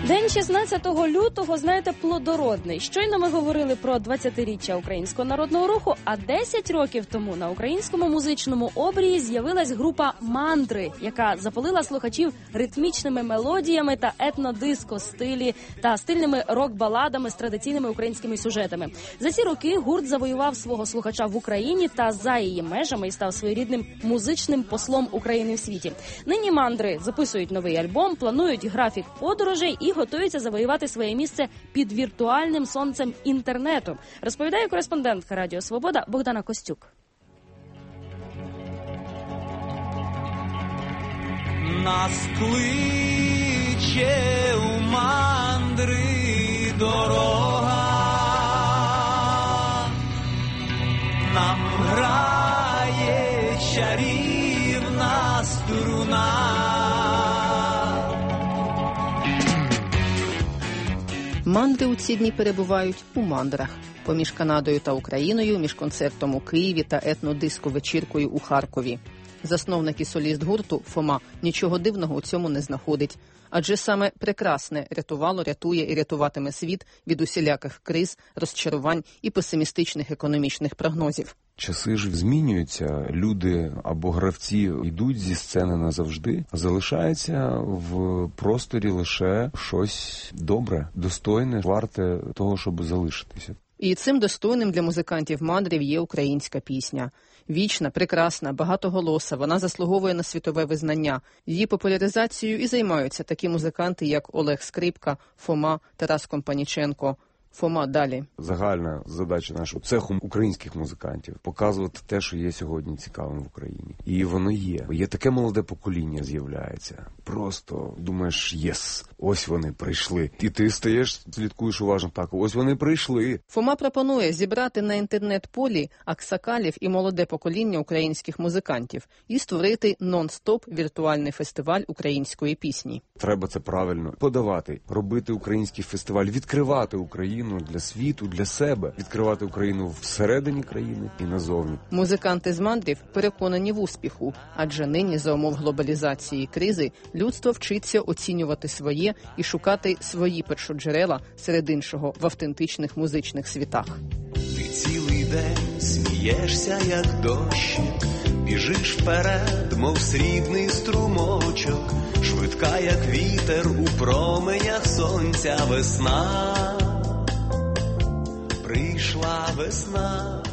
День 16 лютого, знаєте, плодородний. Щойно ми говорили про 20-річчя Українського народного руху, а 10 років тому на українському музичному обрії з'явилась група «Мандри», яка запалила слухачів ритмічними мелодіями та етнодиско стилі та стильними рок-баладами з традиційними українськими сюжетами. За ці роки гурт завоював свого слухача в Україні та за її межами і став своєрідним музичним послом України в світі. Нині «Мандри» записують новий альбом, планують графік подорожей і готуються завоювати своє місце під віртуальним сонцем інтернету, розповідає кореспондентка Радіо Свобода Богдана Костюк. Нас кличе у мандри дорога, нам грає чарівна струна. Мандри у ці дні перебувають у мандрах. Поміж Канадою та Україною, між концертом у Києві та етнодиско-вечіркою у Харкові. Засновник і соліст гурту Фома нічого дивного у цьому не знаходить. Адже саме прекрасне рятувало, рятує і рятуватиме світ від усіляких криз, розчарувань і песимістичних економічних прогнозів. Часи ж змінюються, люди або гравці йдуть зі сцени назавжди, а залишається в просторі лише щось добре, достойне, варте того, щоб залишитися. І цим достойним для музикантів мандрів є українська пісня. Вічна, прекрасна, багатоголоса, вона заслуговує на світове визнання. Її популяризацією і займаються такі музиканти, як Олег Скрипка, Фома, Тарас Компаніченко. Фома, далі. Загальна задача нашого цеху українських музикантів – показувати те, що є сьогодні цікавим в Україні. І воно є. Є таке молоде покоління з'являється. Просто думаєш, єс, ось вони прийшли. І ти стаєш, слідкуєш уважно так, ось вони прийшли. Фома пропонує зібрати на інтернет-полі аксакалів і молоде покоління українських музикантів і створити нон-стоп віртуальний фестиваль української пісні. Треба це правильно подавати, робити український фестиваль, відкривати Україну для світу, для себе, відкривати Україну всередині країни і назовні. Музиканти з мандрів переконані в успіху, адже нині за умов глобалізації і кризи людство вчиться оцінювати своє і шукати свої першоджерела серед іншого в автентичних музичних світах. Ти цілий день смієшся, як дощик, біжиш вперед, мов срібний струмочок, швидка, як вітер у променях сонця весна. Прийшла весна,